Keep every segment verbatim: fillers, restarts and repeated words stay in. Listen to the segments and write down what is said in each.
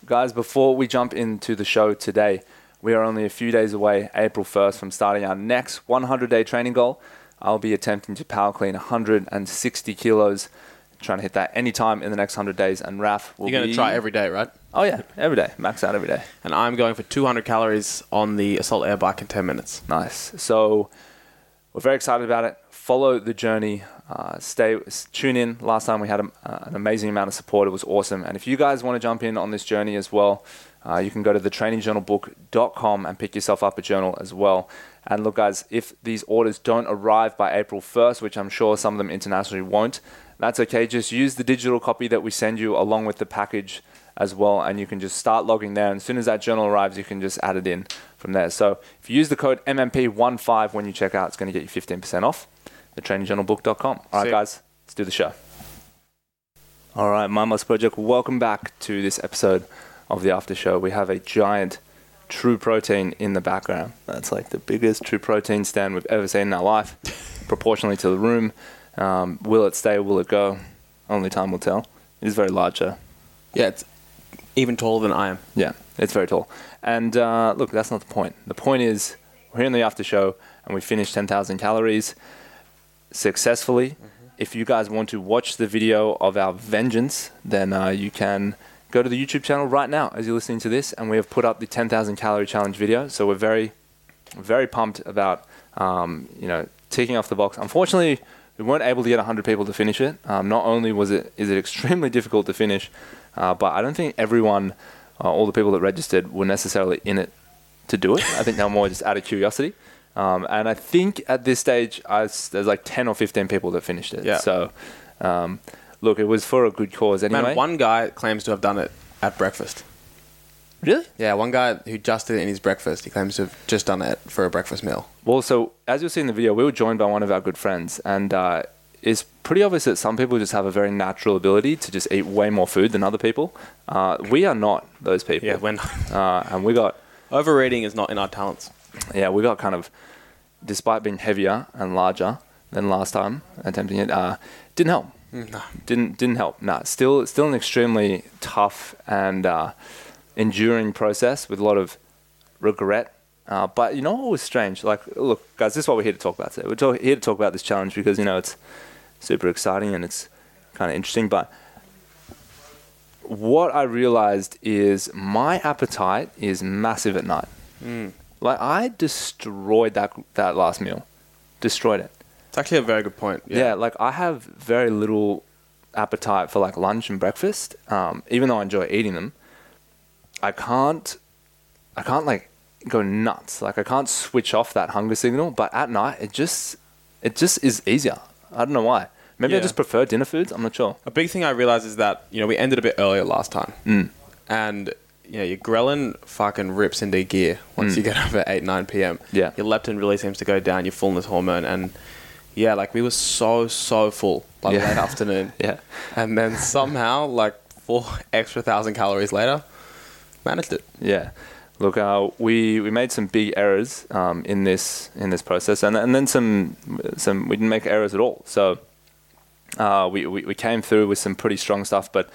guys, before we jump into the show today, we are only a few days away, April first, from starting our next one hundred day training goal. I'll be attempting to power clean one hundred sixty kilos, trying to hit that anytime in the next one hundred days. And Raf will You're going to be... try every day, right? Oh, yeah, every day. Max out every day. And I'm going for two hundred calories on the Assault Air Bike in ten minutes. Nice. So we're very excited about it. Follow the journey. Uh, stay, tune in. Last time we had a, uh, an amazing amount of support. It was awesome. And if you guys want to jump in on this journey as well, uh, you can go to the training journal book dot com and pick yourself up a journal as well. And look, guys, if these orders don't arrive by April first, which I'm sure some of them internationally won't, that's okay. Just use the digital copy that we send you along with the package as well, and you can just start logging there. And as soon as that journal arrives, you can just add it in from there. So if you use the code M M P fifteen when you check out, it's going to get you fifteen percent off. the training journal book dot com. All right, guys, let's do the show. All right, Mind Muscle Project, welcome back to this episode of the After Show. We have a giant True Protein in the background. That's like the biggest True Protein stand we've ever seen in our life, proportionally to the room. Um, will it stay? Will it go? Only time will tell. It is very large, though. Yeah, it's even taller than I am. Yeah, it's very tall. And uh, look, that's not the point. The point is, we're here in the After Show, and we finished ten thousand calories successfully. Mm-hmm. If you guys want to watch the video of our vengeance, then uh, you can go to the YouTube channel right now as you're listening to this, and we have put up the ten thousand calorie challenge video. So we're very, very pumped about, um, you know, ticking off the box. Unfortunately, we weren't able to get one hundred people to finish it. Um, not only was it is it extremely difficult to finish, uh, but I don't think everyone, uh, all the people that registered, were necessarily in it to do it. I think they were more just out of curiosity. Um, and I think at this stage, I was, there's like ten or fifteen people that finished it. Yeah. So, um, look, it was for a good cause anyway. Man, one guy claims to have done it at breakfast. Really? Yeah, one guy who just did it in his breakfast. He claims to have just done it for a breakfast meal. Well, so as you'll see in the video, we were joined by one of our good friends, and uh, it's pretty obvious that some people just have a very natural ability to just eat way more food than other people. Uh, we are not those people. Yeah, we're not. Uh, and we got... Overeating is not in our talents. Yeah, we got kind of, despite being heavier and larger than last time attempting it, uh, didn't help. No. Didn't didn't help. Nah, still still an extremely tough and uh, enduring process with a lot of regret. Uh, but you know what was strange? Like, look, guys, this is what we're here to talk about today. We're talk- here to talk about this challenge because, you know, it's super exciting and it's kind of interesting. But what I realized is my appetite is massive at night. Mm. Like, I destroyed that that last meal. Destroyed it. It's actually a very good point. Yeah, Yeah, like, I have very little appetite for, like, lunch and breakfast. Um, even though I enjoy eating them, I can't, I can't, like, go nuts. Like, I can't switch off that hunger signal. But at night, it just, it just is easier. I don't know why. Maybe Yeah. I just prefer dinner foods. I'm not sure. A big thing I realized is that, you know, we ended a bit earlier last time. Mm. And, you know, your ghrelin fucking rips into gear once Mm. you get up at eight, nine p.m. Yeah. Your leptin really seems to go down, your fullness hormone. And, yeah, like, we were so, so full by the Yeah. late afternoon. Yeah. And then somehow, like, four extra thousand calories later, managed it. Yeah. Look, uh, we, we made some big errors um, in this in this process, and and then some some we didn't make errors at all. So uh, we, we we came through with some pretty strong stuff. But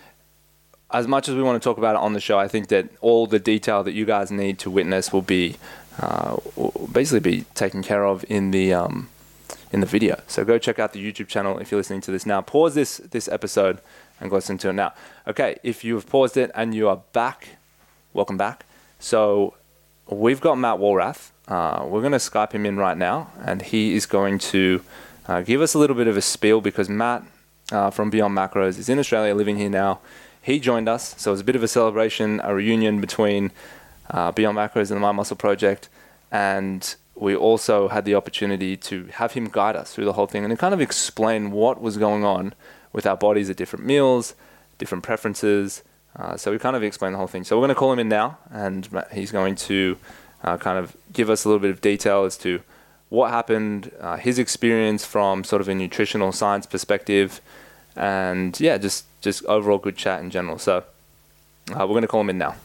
as much as we want to talk about it on the show, I think that all the detail that you guys need to witness will be uh, will basically be taken care of in the um, in the video. So go check out the YouTube channel if you're listening to this now. Pause this this episode and go listen to it now. Okay, if you have paused it and you are back, welcome back. So we've got Matt Walrath. Uh, we're going to Skype him in right now, and he is going to uh, give us a little bit of a spiel because Matt uh, from Beyond Macros is in Australia, living here now. He joined us, so it was a bit of a celebration, a reunion between uh, Beyond Macros and the Mind Muscle Project, and we also had the opportunity to have him guide us through the whole thing and to kind of explain what was going on with our bodies at different meals, different preferences. Uh, so we kind of explained the whole thing. So we're going to call him in now, and he's going to uh, kind of give us a little bit of detail as to what happened, uh, his experience from sort of a nutritional science perspective, and yeah, just, just overall good chat in general. So uh, we're going to call him in now.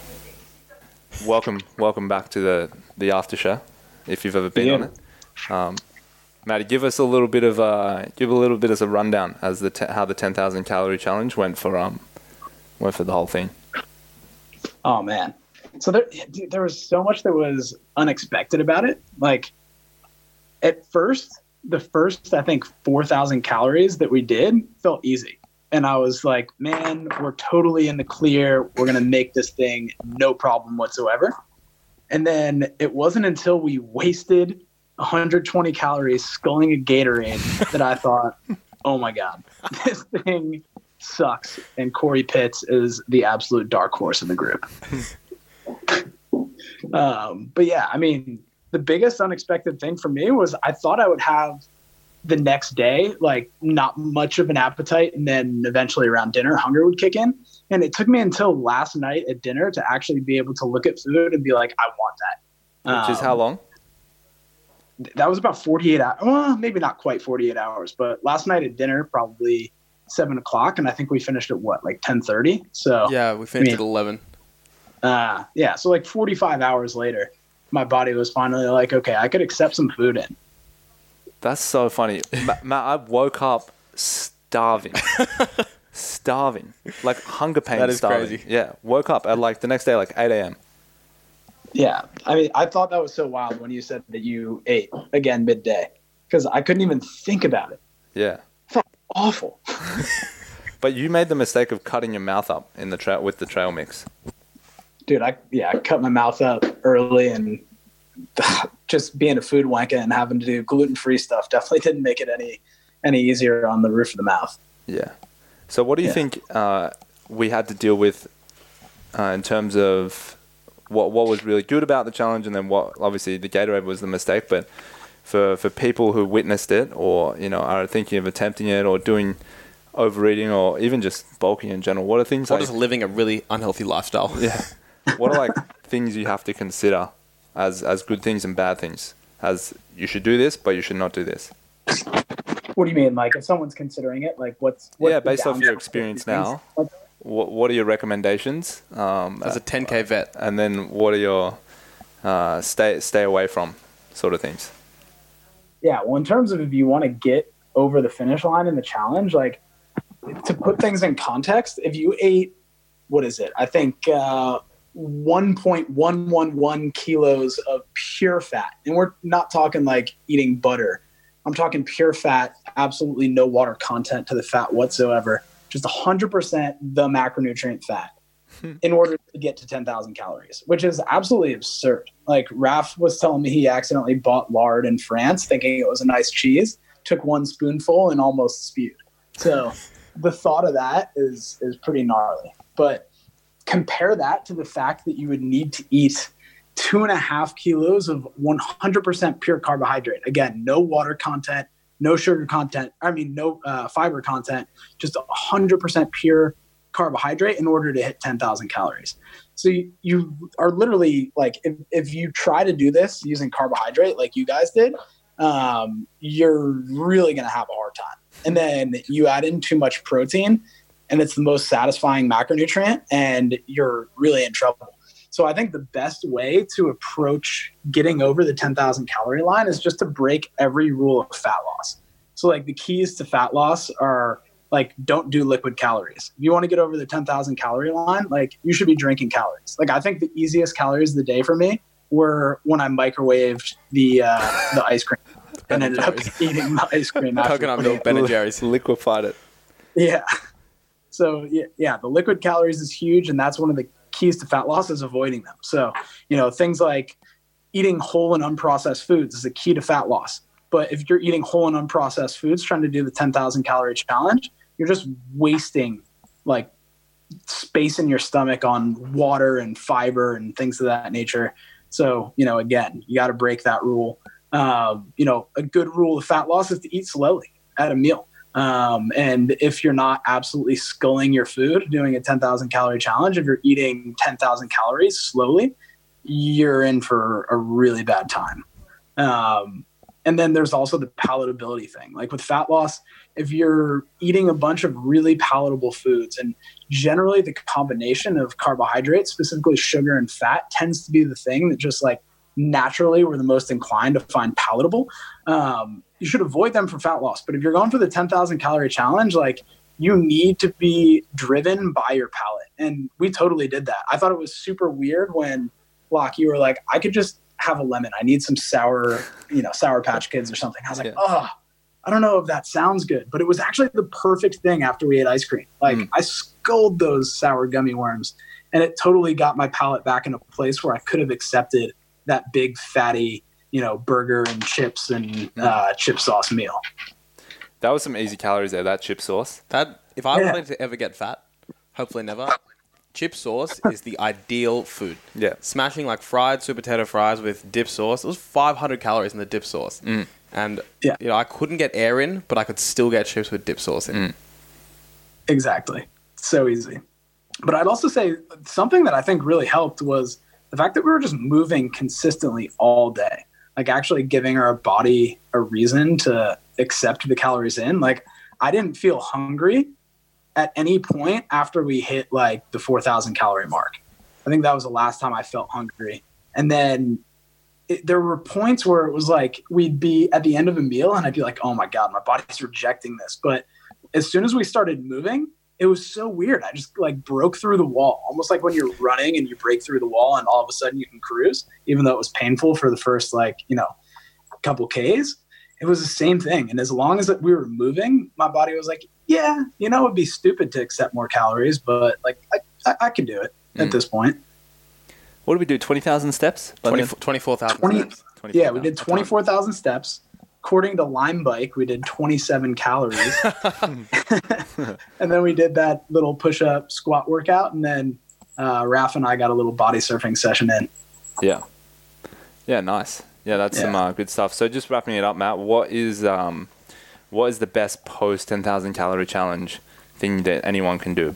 Welcome, welcome back to the, the after show, if you've ever been yeah. on it. Um, Matty, give us a little bit of a give a little bit of a rundown as the te- how the ten thousand calorie challenge went for um. went for the whole thing. Oh man. So there, dude, there was so much that was unexpected about it. Like at first, the first I think four thousand calories that we did felt easy, and I was like, "Man, we're totally in the clear. We're gonna make this thing no problem whatsoever." And then it wasn't until we wasted one hundred twenty calories sculling a Gatorade that I thought, "Oh my god, this thing sucks." And Corey Pitts is the absolute dark horse in the group. um, but yeah, I mean, the biggest unexpected thing for me was I thought I would have the next day, like not much of an appetite. And then eventually around dinner, hunger would kick in. And it took me until last night at dinner to actually be able to look at food and be like, I want that. Which um, is how long? That was about forty-eight hours. Well, maybe not quite forty-eight hours, but last night at dinner, probably seven o'clock. And I think we finished at what, like ten thirty? So Yeah, we finished I mean, at eleven. Uh, yeah, so like forty-five hours later, my body was finally like, okay, I could accept some food in. That's so funny. Matt, Ma- I woke up starving. starving. Like hunger pain That is starving. crazy. Yeah. Woke up at like the next day, like eight a.m. Yeah, I mean, I thought that was so wild when you said that you ate again midday, because I couldn't even think about it. Yeah. It felt awful. But you made the mistake of cutting your mouth up in the tra- with the trail mix. Dude, I yeah, I cut my mouth up early, and just being a food wanker and having to do gluten-free stuff definitely didn't make it any any easier on the roof of the mouth. Yeah. So what do you Yeah. think uh, we had to deal with uh, in terms of what what was really good about the challenge, and then what obviously the Gatorade was the mistake, but for for people who witnessed it or you know are thinking of attempting it or doing overeating or even just bulking in general, what are things Or like just living a really unhealthy lifestyle. yeah what are like things you have to consider as as good things and bad things, as you should do this but you should not do this? What do you mean? Like if someone's considering it, like what's, what's Yeah, the based off your downside? experience now, what what are your recommendations, um, As a ten K vet. and then what are your uh, stay stay away from sort of things? Yeah, well, in terms of if you want to get over the finish line in the challenge, like to put things in context, if you ate, what is it? I think uh, one point one one one kilos of pure fat. And we're not talking like eating butter. I'm talking pure fat, absolutely no water content to the fat whatsoever. Just one hundred percent the macronutrient fat in order to get to ten thousand calories, which is absolutely absurd. Like Raf was telling me he accidentally bought lard in France thinking it was a nice cheese, took one spoonful and almost spewed. So the thought of that is is pretty gnarly. But compare that to the fact that you would need to eat two and a half kilos of one hundred percent pure carbohydrate. Again, no water content, no sugar content. I mean, no uh, fiber content, just one hundred percent pure carbohydrate in order to hit ten thousand calories. So you, you are literally like, if, if you try to do this using carbohydrate like you guys did, um, you're really going to have a hard time. And then you add in too much protein, and it's the most satisfying macronutrient, and you're really in trouble. So I think the best way to approach getting over the ten thousand calorie line is just to break every rule of fat loss. So like the keys to fat loss are like, don't do liquid calories. If you want to get over the ten thousand calorie line, like you should be drinking calories. Like I think the easiest calories of the day for me were when I microwaved the uh, the ice cream and ended up eating the ice cream. Coconut milk, Ben and Jerry's. Liquefied it. Yeah. So yeah, yeah, the liquid calories is huge, and that's one of the keys to fat loss is avoiding them. So, you know, things like eating whole and unprocessed foods is a key to fat loss. But if you're eating whole and unprocessed foods, trying to do the ten thousand calorie challenge, you're just wasting like space in your stomach on water and fiber and things of that nature. So, you know, again, you got to break that rule. Um, you know, a good rule of fat loss is to eat slowly at a meal. Um, and if you're not absolutely sculling your food doing a ten thousand calorie challenge, if you're eating ten thousand calories slowly, you're in for a really bad time. Um, and then there's also the palatability thing. Like with fat loss, if you're eating a bunch of really palatable foods, and generally the combination of carbohydrates, specifically sugar and fat, tends to be the thing that just like naturally we're the most inclined to find palatable. Um, you should avoid them for fat loss. But if you're going for the ten thousand calorie challenge, like you need to be driven by your palate. And we totally did that. I thought it was super weird when, Locke, you were like, I could just have a lemon. I need some sour, you know, Sour Patch Kids or something. I was like, Yeah. oh, I don't know if that sounds good. But it was actually the perfect thing after we ate ice cream. Like, Mm. I sculled those sour gummy worms, and it totally got my palate back in a place where I could have accepted that big, fatty, you know, burger and chips and uh, chip sauce meal. That was some easy calories there, that chip sauce. That if I Yeah. wanted to ever get fat, hopefully never, chip sauce is the ideal food. Yeah. Smashing like fried sweet potato fries with dip sauce. It was five hundred calories in the dip sauce. Mm. And Yeah. you know, I couldn't get air in, but I could still get chips with dip sauce in. Mm. Exactly. So easy. But I'd also say something that I think really helped was the fact that we were just moving consistently all day. Like actually giving our body a reason to accept the calories in. Like I didn't feel hungry at any point after we hit like the four thousand calorie mark. I think that was the last time I felt hungry. And then it, there were points where it was like we'd be at the end of a meal and I'd be like, oh my God, my body's rejecting this. But as soon as we started moving, it was so weird. I just like broke through the wall, almost like when you're running and you break through the wall and all of a sudden you can cruise, even though it was painful for the first like, you know, couple Ks. It was the same thing. And as long as we were moving, my body was like, yeah, you know, it'd be stupid to accept more calories, but like I, I, I could do it Mm. at this point. What did we do? twenty thousand steps? twenty-four thousand twenty steps. Yeah, we did twenty-four thousand steps. According to Lime Bike, we did twenty-seven calories. And then we did that little push-up squat workout. And then uh, Raph and I got a little body surfing session in. Yeah. Yeah, nice. Yeah, that's some Yeah. uh, good stuff. So just wrapping it up, Matt, what is um, what is the best post ten thousand calorie challenge thing that anyone can do?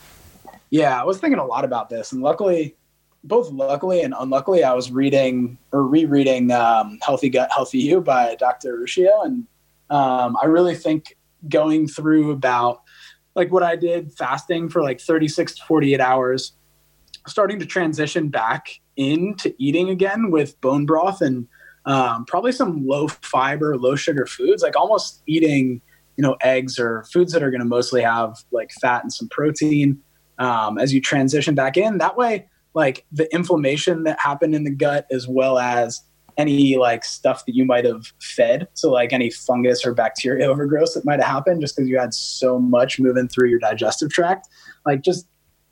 Yeah, I was thinking a lot about this. And luckily, both luckily and unluckily, I was reading or rereading um, Healthy Gut, Healthy You by Doctor Ruscio. And um, I really think going through about like what I did fasting for like thirty-six to forty-eight hours, starting to transition back into eating again with bone broth and um, probably some low fiber, low sugar foods, like almost eating, you know, eggs or foods that are going to mostly have like fat and some protein um, as you transition back in. That way, like the inflammation that happened in the gut, as well as any like stuff that you might have fed. So like any fungus or bacteria overgrowth that might have happened just because you had so much moving through your digestive tract, like just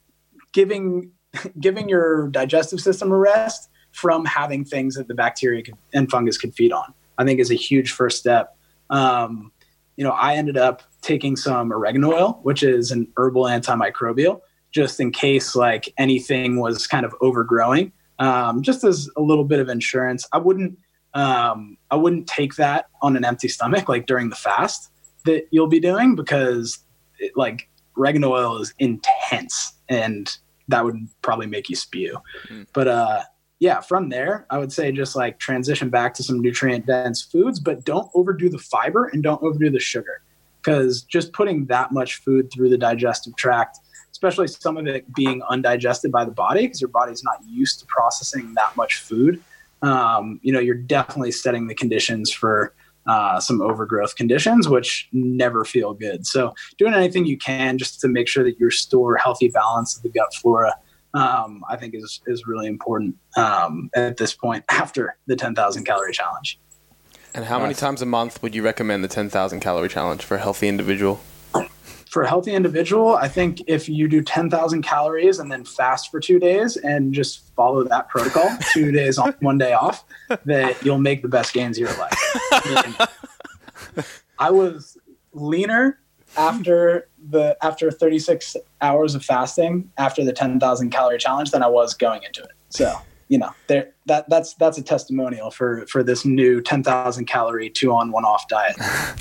giving, giving your digestive system a rest from having things that the bacteria could, and fungus could feed on, I think is a huge first step. Um, you know, I ended up taking some oregano oil, which is an herbal antimicrobial, just in case like anything was kind of overgrowing, um, just as a little bit of insurance. I wouldn't, um, I wouldn't take that on an empty stomach, like during the fast that you'll be doing, because it, like oregano oil is intense and that would probably make you spew. Mm. But, uh, yeah, from there, I would say just like transition back to some nutrient dense foods, but don't overdo the fiber and don't overdo the sugar, because just putting that much food through the digestive tract, especially some of it being undigested by the body because your body's not used to processing that much food, um, you know, you're definitely setting the conditions for uh, some overgrowth conditions, which never feel good. So doing anything you can just to make sure that you restore healthy balance of the gut flora, um, I think is, is really important um, at this point after the ten thousand calorie challenge. And how many times a month would you recommend the ten thousand calorie challenge for a healthy individual? For a healthy individual, I think if you do ten thousand calories and then fast for two days and just follow that protocol, two days on, one day off, that you'll make the best gains of your life. I, mean, I was leaner after the after thirty-six hours of fasting after the ten thousand calorie challenge than I was going into it. So, you know, there that that's that's a testimonial for for this new ten thousand calorie two on one off diet.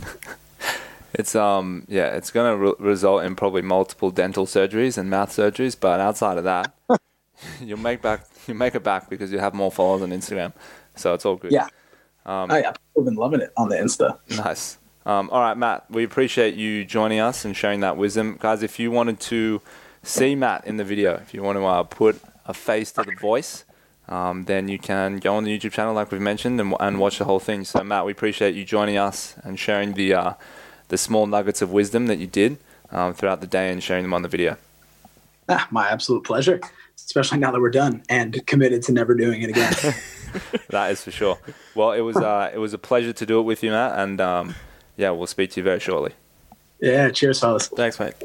It's um yeah, it's gonna re- result in probably multiple dental surgeries and mouth surgeries, but outside of that, you'll make back you make it back because you have more followers on Instagram, so it's all good. Yeah, um, oh yeah, I've been loving it on the Insta. Nice. Um, all right, Matt, we appreciate you joining us and sharing that wisdom, guys. If you wanted to see Matt in the video, if you want to uh, put a face to the voice, um, then you can go on the YouTube channel like we've mentioned and, and watch the whole thing. So Matt, we appreciate you joining us and sharing the. Uh, the small nuggets of wisdom that you did um, throughout the day and sharing them on the video. Ah, my absolute pleasure, especially now that we're done and committed to never doing it again. That is for sure. Well, it was uh, it was a pleasure to do it with you, Matt, and um, yeah, we'll speak to you very shortly. Yeah, cheers, fellas. Thanks, mate.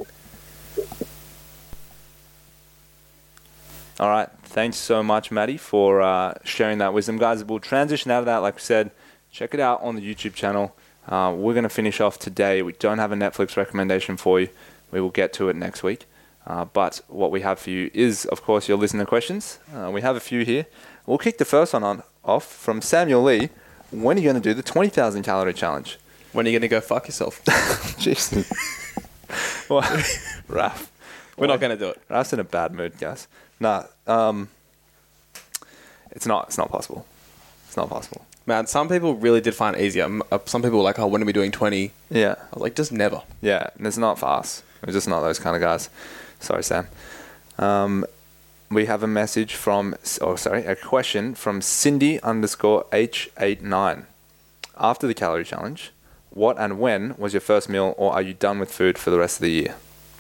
All right. Thanks so much, Matty, for uh, sharing that wisdom. Guys, we'll transition out of that. Like I said, check it out on the YouTube channel. Uh, we're going to finish off today. We don't have a Netflix recommendation for you. We will get to it next week. Uh, but what we have for you is, of course, your listener questions. Uh, we have a few here. We'll kick the first one on off from Samuel Lee. When are you going to do the twenty thousand calorie challenge? When are you going to go fuck yourself? Jeez. Well, Raph. We're not going to do it. Raph's in a bad mood, guys. Nah, um, it's not. It's not possible. It's not possible. Man, some people really did find it easier. M- uh, Some people were like, oh, when are we doing twenty? Yeah, I was like, just never. yeah. And it's not for us. We're just not those kind of guys. Sorry, Sam. Um, we have a message from, oh, sorry, a question from Cindy underscore H eight nine. After the calorie challenge, what and when was your first meal, or are you done with food for the rest of the year?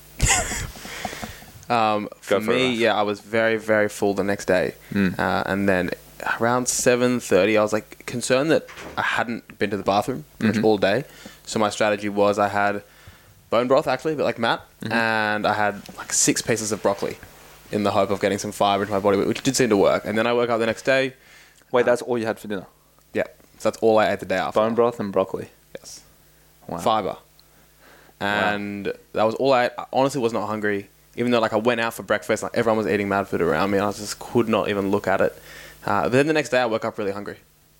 Um, for, Go for it, me, Raf. yeah, I was very, very full the next day. Mm. Uh, and then around seven thirty, I was like concerned that I hadn't been to the bathroom pretty Mhm. much all day. So my strategy was I had bone broth, actually, but like Matt, Mhm. and I had like six pieces of broccoli in the hope of getting some fiber into my body, which did seem to work. And then I woke up the next day. Wait, that's all you had for dinner? Yeah, so that's all I ate the day after. Bone broth and broccoli. Yes. Wow. Fiber. And that was all I ate. I honestly was not hungry. Even though like I went out for breakfast, like everyone was eating mad food around me, and I just could not even look at it. Uh, but then the next day, I woke up really hungry.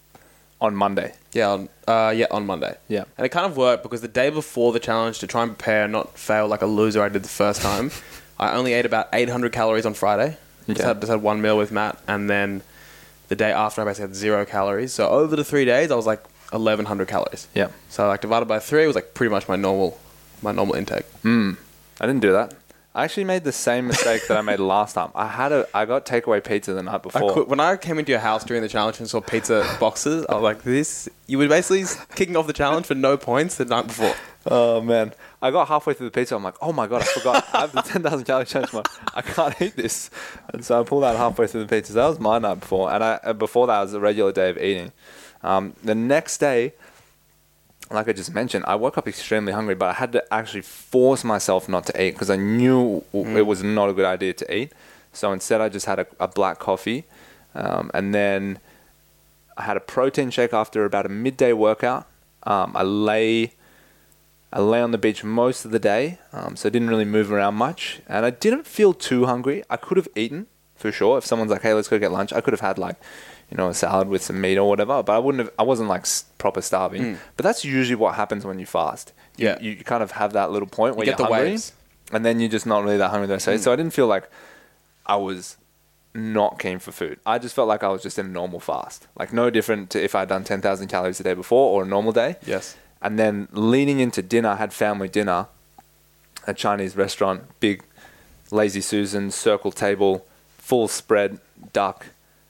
On Monday. Yeah, on, uh, yeah, on Monday. Yeah. And it kind of worked because the day before the challenge, to try and prepare and not fail like a loser I did the first time, I only ate about eight hundred calories on Friday. Just, Yeah. had, just had one meal with Matt, and then the day after, I basically had zero calories. So over the three days, I was like eleven hundred calories. Yeah. So like divided by three was like pretty much my normal, my normal intake. Mm. I didn't do that. I actually made the same mistake that I made last time. I had a, I got takeaway pizza the night I before. could, when I came into your house during the challenge and saw pizza boxes, I was like, "This." You were basically kicking off the challenge for no points the night before. Oh man, I got halfway through the pizza. I'm like, oh my god, I forgot. I have the ten thousand calorie challenge. Tomorrow. I can't eat this, and so I pulled out halfway through the pizza. That was my night before, and I uh, before that was a regular day of eating. Um, the next day, like I just mentioned, I woke up extremely hungry, but I had to actually force myself not to eat because I knew Mm. it was not a good idea to eat. So instead, I just had a, a black coffee, um, and then I had a protein shake after about a midday workout. Um, I lay, I lay on the beach most of the day, um, so I didn't really move around much, and I didn't feel too hungry. I could have eaten for sure if someone's like, "Hey, let's go get lunch." I could have had like, you know, a salad with some meat or whatever, but I wouldn't have. I wasn't like s- proper starving. Mm. But that's usually what happens when you fast. You, Yeah. you, you kind of have that little point where You you get are the hungry, waves. and then you're just not really that hungry the rest of the day. Mm. So I didn't feel like I was not keen for food. I just felt like I was just in a normal fast, like no different to if I'd done ten thousand calories a day before or a normal day. Yes. And then leaning into dinner, I had family dinner, a Chinese restaurant, big Lazy Susan, circle table, full spread, duck,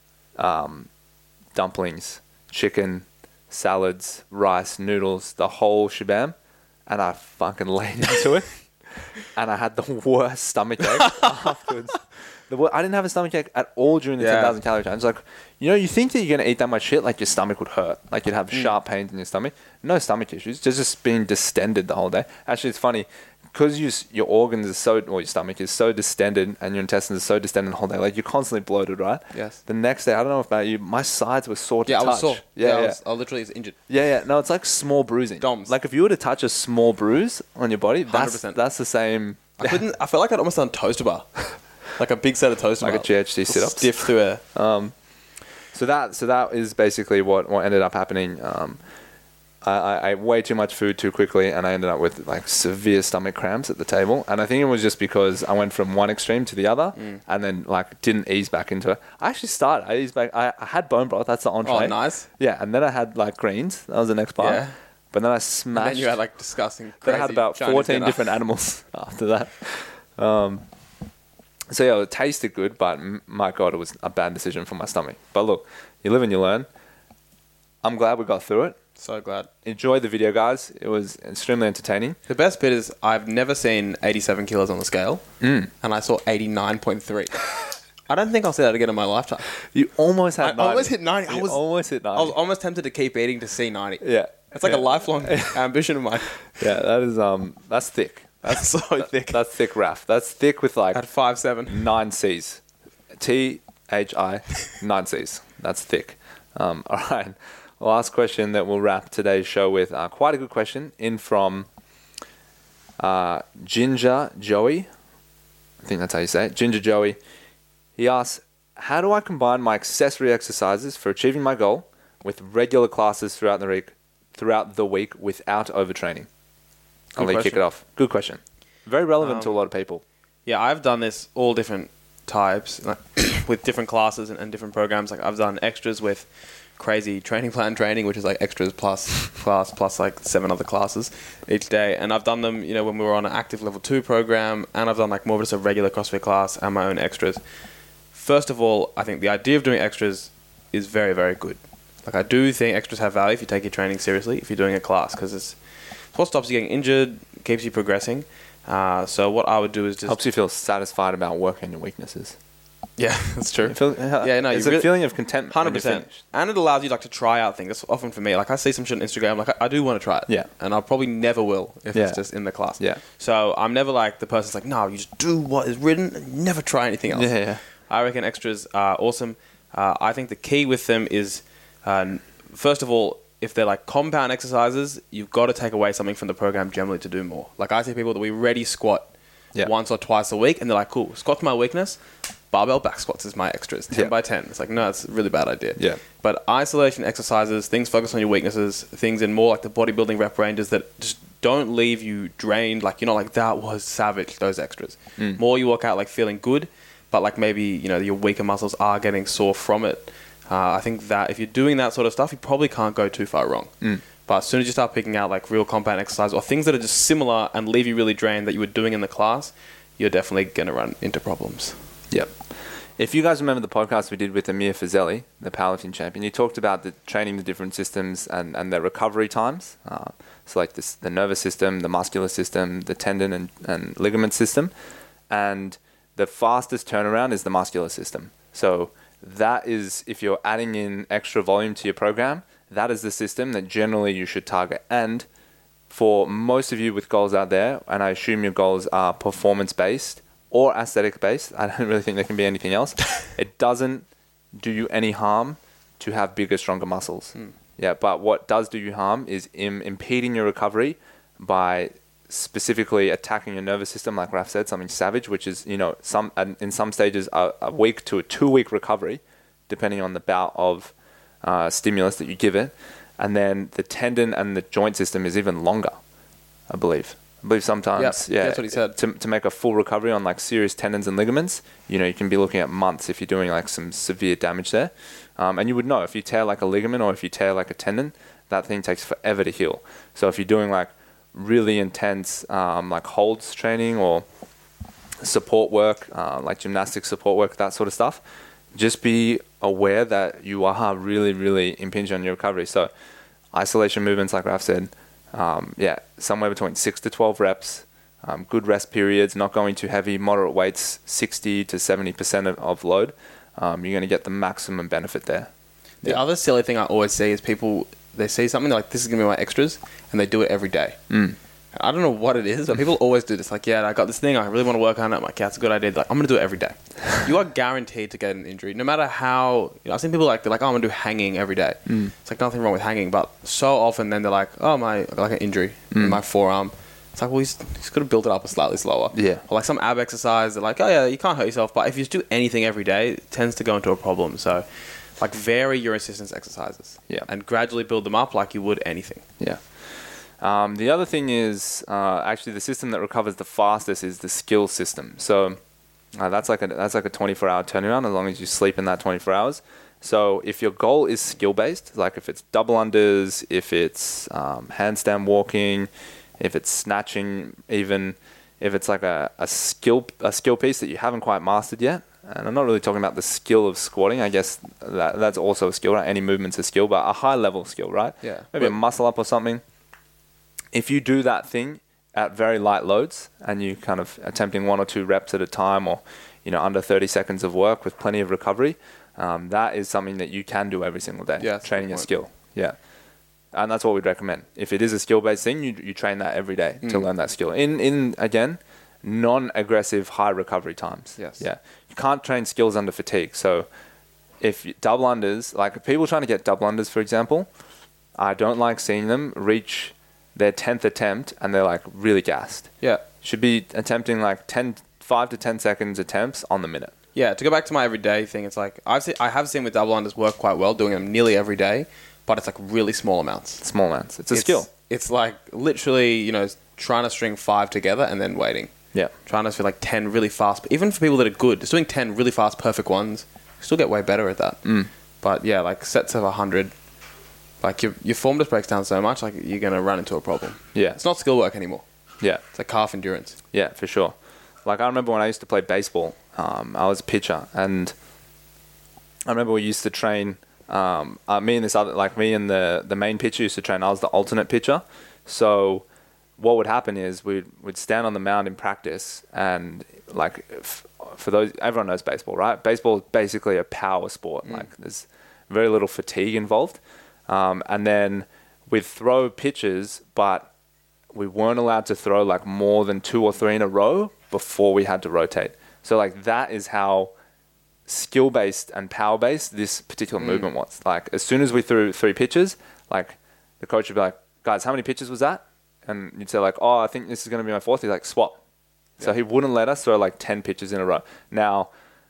um, dumplings, chicken, salads, rice, noodles, the whole shabam. And I fucking laid into it. And I had the worst stomach ache afterwards. The wor- I didn't have a stomach ache at all during the Yeah. ten thousand calorie challenge. Like, you know, you think that you're going to eat that much shit, like your stomach would hurt. Like you'd have Mm. sharp pains in your stomach. No stomach issues. Just, just being distended the whole day. Actually, it's funny. Because you, s- your organs are so, or your stomach is so distended and your intestines are so distended the whole day. Like you're constantly bloated, right? Yes. The next day, I don't know about you, my sides were sore to Yeah, I touch. was sore. Yeah, I yeah. was, I literally was injured. Yeah, yeah. No, it's like small bruising. DOMS. Like if you were to touch a small bruise on your body, one hundred that's percent. that's the same. I couldn't. I felt like I'd almost done toaster bar, like a big set of toaster Like a bar. G H D sit-ups. Stiff through air. Um, so that so that is basically what, what ended up happening. Um, I, I, I ate way too much food too quickly, and I ended up with like severe stomach cramps at the table. And I think it was just because I went from one extreme to the other, Mm. and then like didn't ease back into it. I actually started. I eased back. I, I had bone broth. That's the entree. Oh, nice. Yeah, and then I had like greens. That was the next part. Yeah. But then I And smashed. then you had like disgusting. Then Crazy I had about Chinese fourteen dinner. different animals after that. Um, so yeah, it tasted good, but m- my God, it was a bad decision for my stomach. But look, you live and you learn. I'm glad we got through it. So glad. Enjoy the video, guys. It was extremely entertaining. The best bit is I've never seen eighty-seven kilos on the scale, Mm. and I saw eighty-nine point three. I don't think I'll see that again in my lifetime. You almost had I ninety. almost hit ninety. I You was, almost hit ninety. I was almost tempted to keep eating to see ninety. yeah. It's like yeah. a lifelong ambition of mine. Yeah, that is um that's thick. That's so thick. That's thick, Raf. That's thick with like At five seven. nine C's. T H I nine C's. That's thick. Um, all right. Last question that we'll wrap today's show with. Uh, quite a good question in from uh, Ginger Joey. I think that's how you say it. Ginger Joey. He asks, how do I combine my accessory exercises for achieving my goal with regular classes throughout the week, throughout the week without overtraining? I'll let you kick question. it off. Good question. Very relevant to a Um, lot of people. Yeah, I've done this all different types, like with different classes and, and different programs. Like I've done extras with crazy training plan training, which is like extras plus class plus like seven other classes each day. And I've done them, you know, when we were on an active level two program, and I've done like more of just a regular CrossFit class and my own extras. First of all, I think the idea of doing extras is very, very good. Like I do think extras have value if you take your training seriously, if you're doing a class, because it's, it's what stops you getting injured, keeps you progressing. Uh, so what I would do is just Helps you feel satisfied about working on your weaknesses. yeah, that's true. You feel, Yeah, no, it's you a really- feeling of contentment. Hundred when you're percent, finished. and it allows you like to try out things. That's often for me. Like I see some shit on Instagram, like I, I do want to try it. Yeah. and I probably never will if Yeah. it's just in the class. Yeah. So I'm never like the person's like, no, you just do what is written and never try anything else. Yeah, yeah. I reckon extras are awesome. Uh, I think the key with them is, uh, first of all, if they're like compound exercises, you've got to take away something from the program generally to do more. Like I see people that we ready squat Yeah. once or twice a week, and they're like, cool, squat's my weakness, barbell back squats is my extras, ten Yeah. by ten. It's like, no, it's a really bad idea. Yeah. But isolation exercises, things focused on your weaknesses, things in more like the bodybuilding rep ranges that just don't leave you drained. Like, you're not like, that was savage, those extras. Mm. More you walk out like feeling good, but like maybe, you know, your weaker muscles are getting sore from it. Uh, I think that if you're doing that sort of stuff, you probably can't go too far wrong. Mm. But as soon as you start picking out like real compound exercise or things that are just similar and leave you really drained that you were doing in the class, you're definitely going to run into problems. Yep. If you guys remember the podcast we did with Amir Fazeli, the powerlifting champion, he talked about the training the different systems and, and their recovery times. Uh, so like this, the nervous system, the muscular system, the tendon and, and ligament system. And the fastest turnaround is the muscular system. So that is, if you're adding in extra volume to your program, that is the system that generally you should target. And for most of you with goals out there, and I assume your goals are performance-based or aesthetic-based, I don't really think there can be anything else, it doesn't do you any harm to have bigger, stronger muscles. Mm. Yeah, but what does do you harm is Im- impeding your recovery by specifically attacking your nervous system, like Raf said, something savage, which is, you know, some in some stages a, a week to a two-week recovery, depending on the bout of uh, stimulus that you give it. And then the tendon and the joint system is even longer, I believe. I believe sometimes, Yep, yeah, that's what he said. To, to make a full recovery on like serious tendons and ligaments, you know, you can be looking at months if you're doing like some severe damage there. Um, and you would know if you tear like a ligament or if you tear like a tendon, that thing takes forever to heal. So if you're doing like really intense um, like holds training or support work, uh, like gymnastic support work, that sort of stuff, just be aware that you are really, really impinging on your recovery. So isolation movements, like Raf said, um, yeah, somewhere between six to twelve reps, um, good rest periods, not going too heavy, moderate weights, sixty to seventy percent of, of load. Um, you're going to get the maximum benefit there. The Yeah. other silly thing I always see is people, they see something, they're like, this is going to be my extras, and they do it every day. Mm. I don't know what it is, but people always do this. Like, yeah, I got this thing, I really want to work on it. I'm like, yeah, it's a good idea. They're like, I'm going to do it every day. You are guaranteed to get an injury, no matter how, you know, I've seen people like, they're like, oh, I'm going to do hanging every day. Mm. It's like nothing wrong with hanging, but so often then they're like, oh, my, I got like an injury Mm. in my forearm. It's like, well, he's, he's got to build it up slightly slower. Yeah. Or like some ab exercise, they're like, oh, yeah, you can't hurt yourself. But if you just do anything every day, it tends to go into a problem. So, like, vary your resistance exercises. Yeah. And gradually build them up like you would anything. Yeah. Um, the other thing is uh, actually the system that recovers the fastest is the skill system. So uh, that's like a that's like a twenty-four hour turnaround as long as you sleep in that twenty-four hours. So if your goal is skill based, like if it's double unders, if it's um, handstand walking, if it's snatching, even if it's like a, a skill a skill piece that you haven't quite mastered yet, and I'm not really talking about the skill of squatting. I guess that that's also a skill, right? Any movement's a skill, but a high level skill, right? Yeah. Maybe But- a muscle up or something. If you do that thing at very light loads and you kind of attempting one or two reps at a time, or you know under thirty seconds of work with plenty of recovery, um, that is something that you can do every single day. Yeah, that's a training good a point. skill. Yeah. And that's what we'd recommend. If it is a skill-based thing, you you train that every day to Mm. learn that skill. In in again, non-aggressive high recovery times. Yes. Yeah. You can't train skills under fatigue. So if you, double unders, like people trying to get double unders, for example, I don't like seeing them reach their tenth attempt and they're like really gassed. Yeah. Should be attempting like ten, five to ten seconds attempts on the minute. Yeah, to go back to my everyday thing, it's like I've seen, I have seen with double unders work quite well, doing them nearly every day, but it's like really small amounts. Small amounts. It's a skill. It's like literally, you know, trying to string five together and then waiting. Yeah. Trying to feel like ten really fast. But even for people that are good, just doing ten really fast, perfect ones, you still get way better at that. Mm. But yeah, like sets of one hundred, like your, your form just breaks down so much, like you're going to run into a problem. Yeah. It's not skill work anymore. Yeah. It's like calf endurance. Yeah, for sure. Like I remember when I used to play baseball, um, I was a pitcher, and I remember we used to train. Um, uh, me and this other, like me and the the main pitcher used to train. I was the alternate pitcher. So what would happen is we'd we'd stand on the mound in practice, and like f- for those, everyone knows baseball, right? Baseball is basically a power sport. Mm. Like there's very little fatigue involved, um, and then we'd throw pitches, but we weren't allowed to throw like more than two or three in a row before we had to rotate. So like that is how skill-based and power-based this particular Mm. movement was. Like as soon as we threw three pitches, like the coach would be like, guys, how many pitches was that? And you'd say like, oh, I think this is going to be my fourth. He's like, swap. So Yeah. he wouldn't let us throw like ten pitches in a row. Now,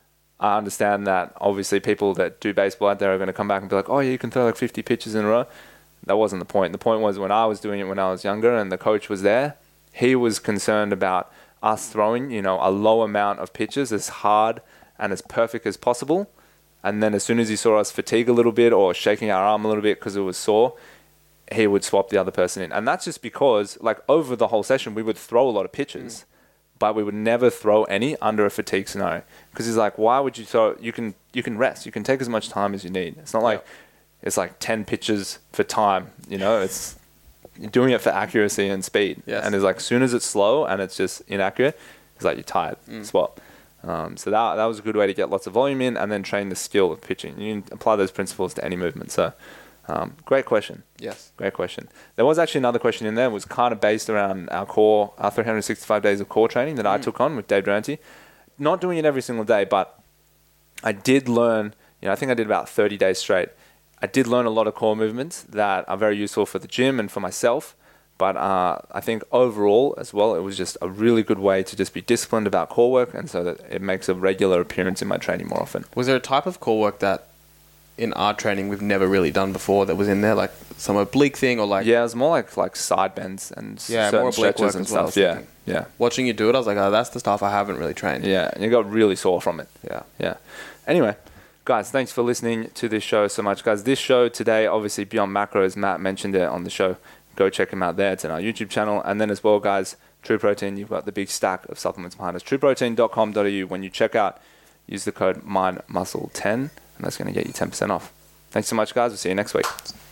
I understand that obviously people that do baseball out there are going to come back and be like, oh yeah, you can throw like fifty pitches in a row. That wasn't the point. The point was when I was doing it when I was younger and the coach was there, he was concerned about us throwing, you know, a low amount of pitches as hard and as perfect as possible. And then as soon as he saw us fatigue a little bit or shaking our arm a little bit because it was sore, he would swap the other person in. And that's just because, like, over the whole session, we would throw a lot of pitches, mm. but we would never throw any under a fatigue scenario. Because he's like, why would you throw? You can you can rest. You can take as much time as you need. It's not like yeah. it's like ten pitches for time. You know, it's you're doing it for accuracy and speed. Yes. And it's like, as soon as it's slow and it's just inaccurate, it's like you're tired. Mm. Swap. Um, so that that was a good way to get lots of volume in and then train the skill of pitching. You can apply those principles to any movement. So. Um, great question. Yes. Great question. There was actually another question in there. It was kind of based around our core, our three hundred sixty-five days of core training that mm. I took on with Dave Durante. Not doing it every single day, but I did learn, you know, I think I did about thirty days straight. I did learn a lot of core movements that are very useful for the gym and for myself. But uh, I think overall as well, it was just a really good way to just be disciplined about core work, and so that it makes a regular appearance in my training more often. Was there a type of core work that in our training we've never really done before that was in there, like some oblique thing or like... Yeah, it was more like like side bends and yeah, certain more oblique stretches work and as well, stuff. Yeah, thinking. yeah. Watching you do it, I was like, oh, that's the stuff I haven't really trained. Yeah, and you got really sore from it. Yeah. Yeah. Anyway, guys, thanks for listening to this show so much. Guys, this show today, obviously Beyond Macros, Matt mentioned it on the show. Go check him out there. It's on our YouTube channel. And then as well, guys, True Protein, you've got the big stack of supplements behind us. true protein dot com dot a u. When you check out, use the code mind muscle ten, and that's going to get you ten percent off. Thanks so much, guys. We'll see you next week.